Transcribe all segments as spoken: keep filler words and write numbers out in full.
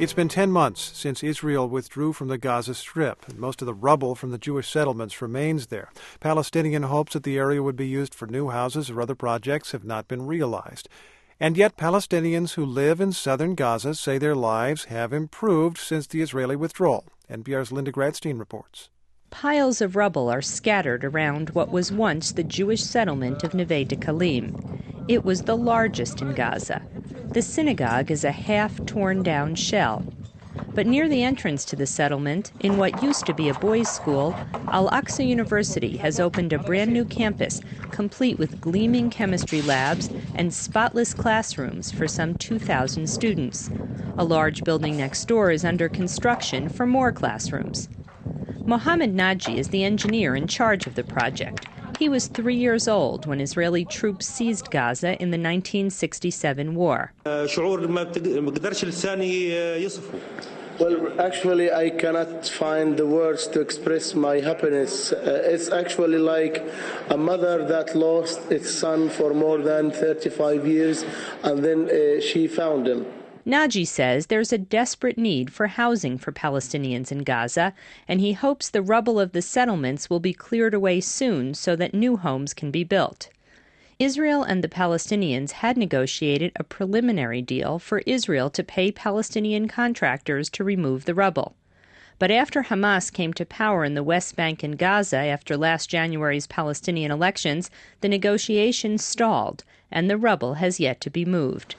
It's been ten months since Israel withdrew from the Gaza Strip, and most of the rubble from the Jewish settlements remains there. Palestinian hopes that the area would be used for new houses or other projects have not been realized. And yet Palestinians who live in southern Gaza say their lives have improved since the Israeli withdrawal. N P R's Linda Gradstein reports. Piles of rubble are scattered around what was once the Jewish settlement of Neve Dekalim. It was the largest in Gaza. The synagogue is a half-torn-down shell. But near the entrance to the settlement, in what used to be a boys' school, Al-Aqsa University has opened a brand-new campus, complete with gleaming chemistry labs and spotless classrooms for some two thousand students. A large building next door is under construction for more classrooms. Mohammed Naji is the engineer in charge of the project. He was three years old when Israeli troops seized Gaza in the nineteen sixty-seven war. Well, actually, I cannot find the words to express my happiness. Uh, it's actually like a mother that lost its son for more than thirty-five years, and then uh, she found him. Naji says there's a desperate need for housing for Palestinians in Gaza, and he hopes the rubble of the settlements will be cleared away soon so that new homes can be built. Israel and the Palestinians had negotiated a preliminary deal for Israel to pay Palestinian contractors to remove the rubble. But after Hamas came to power in the West Bank and Gaza after last January's Palestinian elections, the negotiations stalled, and the rubble has yet to be moved.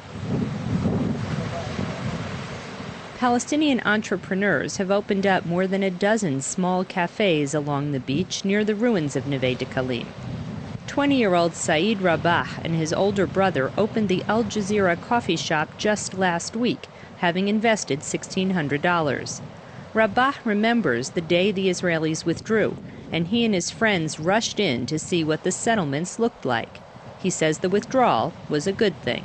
Palestinian entrepreneurs have opened up more than a dozen small cafes along the beach near the ruins of Neve Dekalim. twenty-year-old Saeed Rabah and his older brother opened the Al Jazeera coffee shop just last week, having invested sixteen hundred dollars. Rabah remembers the day the Israelis withdrew, and he and his friends rushed in to see what the settlements looked like. He says the withdrawal was a good thing.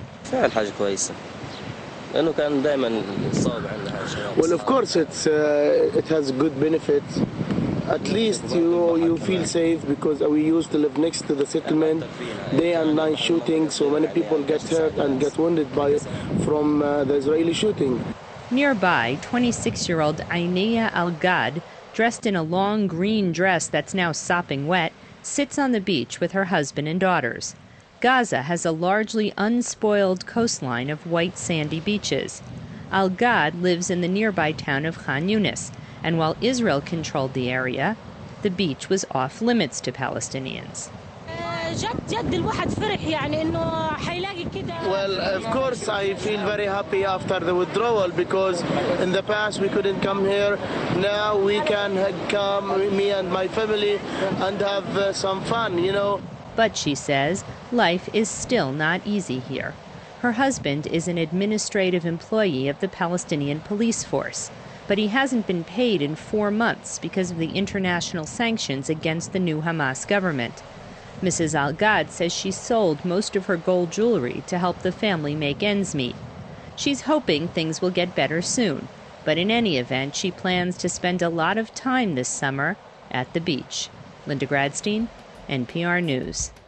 Well, of course, it's uh, it has good benefits. At least you you feel safe because we used to live next to the settlement, day and night shooting. So many people get hurt and get wounded by from uh, the Israeli shooting. Nearby, twenty-six-year-old Ainia Al-Gad, dressed in a long green dress that's now sopping wet, sits on the beach with her husband and daughters. Gaza has a largely unspoiled coastline of white sandy beaches. Al-Gad lives in the nearby town of Khan Yunis, and while Israel controlled the area, the beach was off limits to Palestinians. Well, of course, I feel very happy after the withdrawal because in the past we couldn't come here. Now we can come, me and my family, and have uh, some fun, you know. But, she says, life is still not easy here. Her husband is an administrative employee of the Palestinian police force, but he hasn't been paid in four months because of the international sanctions against the new Hamas government. Missus Al-Gad says she sold most of her gold jewelry to help the family make ends meet. She's hoping things will get better soon, but in any event, she plans to spend a lot of time this summer at the beach. Linda Gradstein, N P R News.